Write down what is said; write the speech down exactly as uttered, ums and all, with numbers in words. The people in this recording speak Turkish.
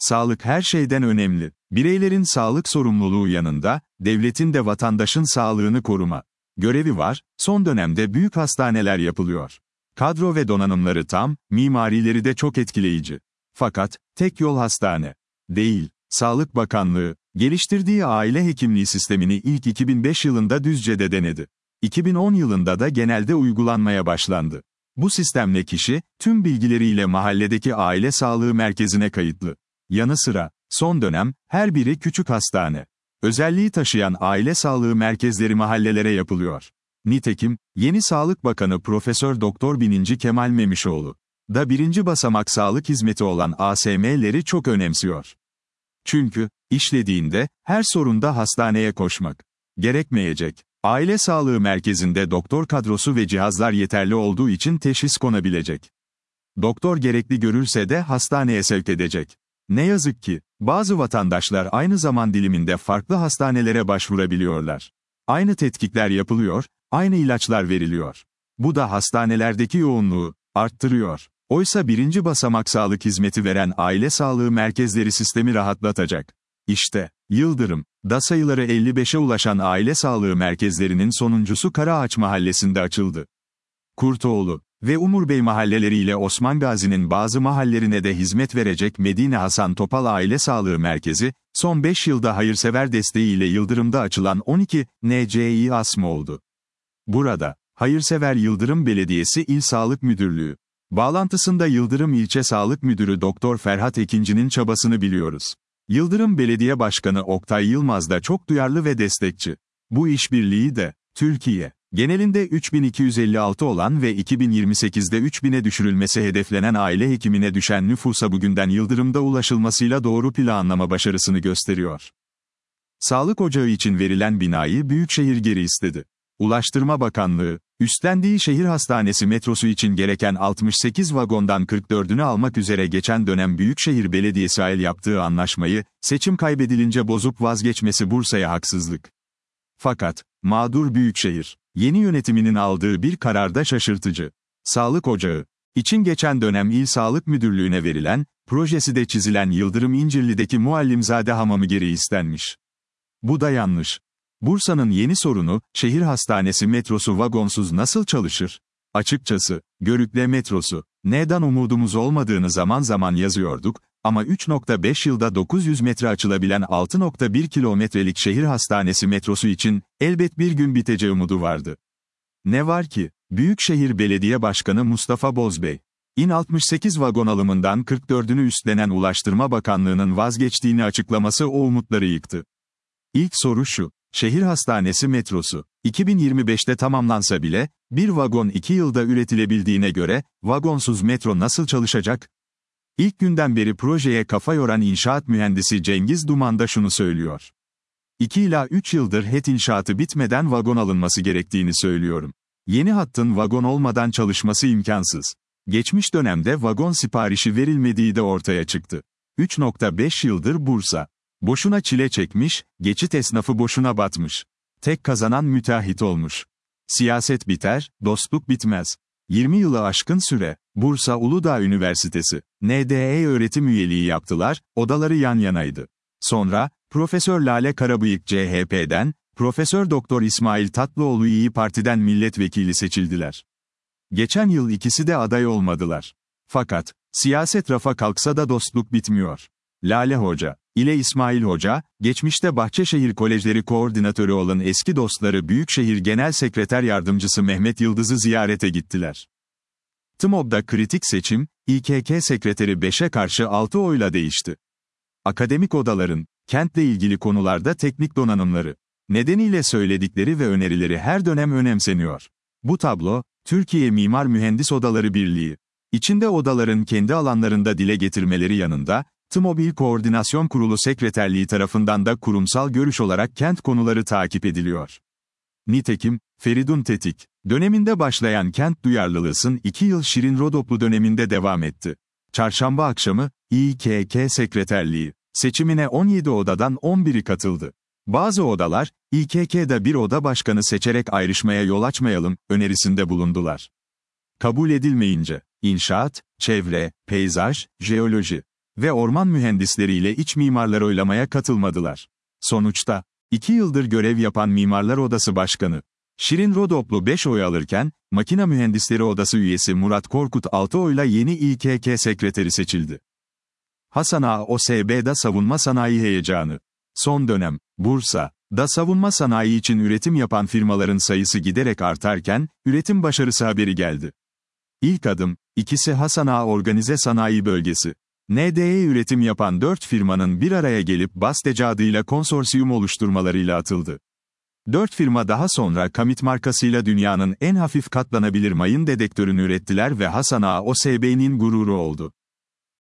Sağlık her şeyden önemli. Bireylerin sağlık sorumluluğu yanında, devletin de vatandaşın sağlığını koruma görevi var. Son dönemde büyük hastaneler yapılıyor. Kadro ve donanımları tam, mimarileri de çok etkileyici. Fakat, tek yol hastane değil. Sağlık Bakanlığı, geliştirdiği aile hekimliği sistemini ilk iki bin beş yılında Düzce'de denedi. iki bin on yılında da genelde uygulanmaya başlandı. Bu sistemle kişi, tüm bilgileriyle mahalledeki aile sağlığı merkezine kayıtlı. Yanı sıra, son dönem, her biri küçük hastane özelliği taşıyan aile sağlığı merkezleri mahallelere yapılıyor. Nitekim, yeni Sağlık Bakanı Profesör Doktor Bininci Kemal Memişoğlu da birinci basamak sağlık hizmeti olan A S M'leri çok önemsiyor. Çünkü, işlediğinde, her sorunda hastaneye koşmak gerekmeyecek. Aile sağlığı merkezinde doktor kadrosu ve cihazlar yeterli olduğu için teşhis konabilecek. Doktor gerekli görürse de hastaneye sevk edecek. Ne yazık ki, bazı vatandaşlar aynı zaman diliminde farklı hastanelere başvurabiliyorlar. Aynı tetkikler yapılıyor, aynı ilaçlar veriliyor. Bu da hastanelerdeki yoğunluğu arttırıyor. Oysa birinci basamak sağlık hizmeti veren aile sağlığı merkezleri sistemi rahatlatacak. İşte, Yıldırım, da sayıları elli beşe ulaşan aile sağlığı merkezlerinin sonuncusu Karaağaç Mahallesi'nde açıldı. Kurtoğlu ve Umurbey mahalleleriyle Osman Gazi'nin bazı mahallelerine de hizmet verecek Medine Hasan Topal Aile Sağlığı Merkezi, son beş yılda hayırsever desteğiyle Yıldırım'da açılan on iki N C İ A S M oldu. Burada, hayırsever Yıldırım Belediyesi İl Sağlık Müdürlüğü bağlantısında Yıldırım İlçe Sağlık Müdürü Doktor Ferhat Ekinci'nin çabasını biliyoruz. Yıldırım Belediye Başkanı Oktay Yılmaz da çok duyarlı ve destekçi. Bu işbirliği de, Türkiye genelinde üç bin iki yüz elli altı olan ve iki bin yirmi sekizde üç bine düşürülmesi hedeflenen aile hekimine düşen nüfusa bugünden Yıldırım'da ulaşılmasıyla doğru planlama başarısını gösteriyor. Sağlık ocağı için verilen binayı Büyükşehir geri istedi. Ulaştırma Bakanlığı, üstlendiği şehir hastanesi metrosu için gereken altmış sekiz vagondan kırk dördünü almak üzere geçen dönem Büyükşehir Belediyesi ile yaptığı anlaşmayı, seçim kaybedilince bozup vazgeçmesi Bursa'ya haksızlık. Fakat, mağdur Büyükşehir, yeni yönetiminin aldığı bir kararda şaşırtıcı. Sağlık Ocağı için geçen dönem İl Sağlık Müdürlüğü'ne verilen, projesi de çizilen Yıldırım İncirli'deki Muallimzade Hamamı geri istenmiş. Bu da yanlış. Bursa'nın yeni sorunu, şehir hastanesi metrosu vagonsuz nasıl çalışır? Açıkçası, Görükle metrosu, neden umudumuz olmadığını zaman zaman yazıyorduk, ama üç nokta beş yılda dokuz yüz metre açılabilen altı nokta bir kilometrelik şehir hastanesi metrosu için, elbet bir gün biteceği umudu vardı. Ne var ki, Büyükşehir Belediye Başkanı Mustafa Bozbey, İn altmış sekiz vagon alımından kırk dördünü üstlenen Ulaştırma Bakanlığı'nın vazgeçtiğini açıklaması o umutları yıktı. İlk soru şu, şehir hastanesi metrosu, iki bin yirmi beşte tamamlansa bile, bir vagon iki yılda üretilebildiğine göre, vagonsuz metro nasıl çalışacak? İlk günden beri projeye kafa yoran inşaat mühendisi Cengiz Duman da şunu söylüyor. iki ila üç yıldır H E T inşaatı bitmeden vagon alınması gerektiğini söylüyorum. Yeni hattın vagon olmadan çalışması imkansız. Geçmiş dönemde vagon siparişi verilmediği de ortaya çıktı. üç nokta beş yıldır Bursa boşuna çile çekmiş, geçit esnafı boşuna batmış. Tek kazanan müteahhit olmuş. Siyaset biter, dostluk bitmez. yirmi yılı aşkın süre, Bursa Uludağ Üniversitesi, N D E öğretim üyeliği yaptılar, odaları yan yanaydı. Sonra, Profesör Lale Karabıyık C H P'den, Profesör Doktor İsmail Tatlıoğlu İyi Parti'den milletvekili seçildiler. Geçen yıl ikisi de aday olmadılar. Fakat, siyaset rafa kalksa da dostluk bitmiyor. Lale Hoca ile İsmail Hoca, geçmişte Bahçeşehir Kolejleri Koordinatörü olan eski dostları Büyükşehir Genel Sekreter Yardımcısı Mehmet Yıldız'ı ziyarete gittiler. T M O B'da kritik seçim, İ K K sekreteri beşe karşı altı oyla değişti. Akademik odaların, kentle ilgili konularda teknik donanımları nedeniyle söyledikleri ve önerileri her dönem önemseniyor. Bu tablo, Türkiye Mimar Mühendis Odaları Birliği, içinde odaların kendi alanlarında dile getirmeleri yanında, T M O B İl Koordinasyon Kurulu Sekreterliği tarafından da kurumsal görüş olarak kent konuları takip ediliyor. Nitekim, Feridun Tetik döneminde başlayan kent duyarlılığın iki yıl Şirin Rodoplu döneminde devam etti. Çarşamba akşamı, İ K K Sekreterliği seçimine on yedi odadan on biri katıldı. Bazı odalar, İ K K'da bir oda başkanı seçerek ayrışmaya yol açmayalım, önerisinde bulundular. Kabul edilmeyince, inşaat, çevre, peyzaj, jeoloji ve orman mühendisleriyle iç mimarlar oylamaya katılmadılar. Sonuçta, iki yıldır görev yapan Mimarlar Odası Başkanı Şirin Rodoplu beş oy alırken, Makina Mühendisleri Odası üyesi Murat Korkut altı oyla yeni İ K K sekreteri seçildi. Hasan Ağa O S B'de savunma sanayi heyecanı. Son dönem, Bursa'da savunma sanayi için üretim yapan firmaların sayısı giderek artarken, üretim başarısı haberi geldi. İlk adım, ikisi Hasan Ağa Organize Sanayi Bölgesi. N D E üretim yapan dört firmanın bir araya gelip BASTEC adıyla konsorsiyum oluşturmalarıyla atıldı. Dört firma daha sonra Kamit markasıyla dünyanın en hafif katlanabilir mayın dedektörünü ürettiler ve Hasan Ağa O S B'nin gururu oldu.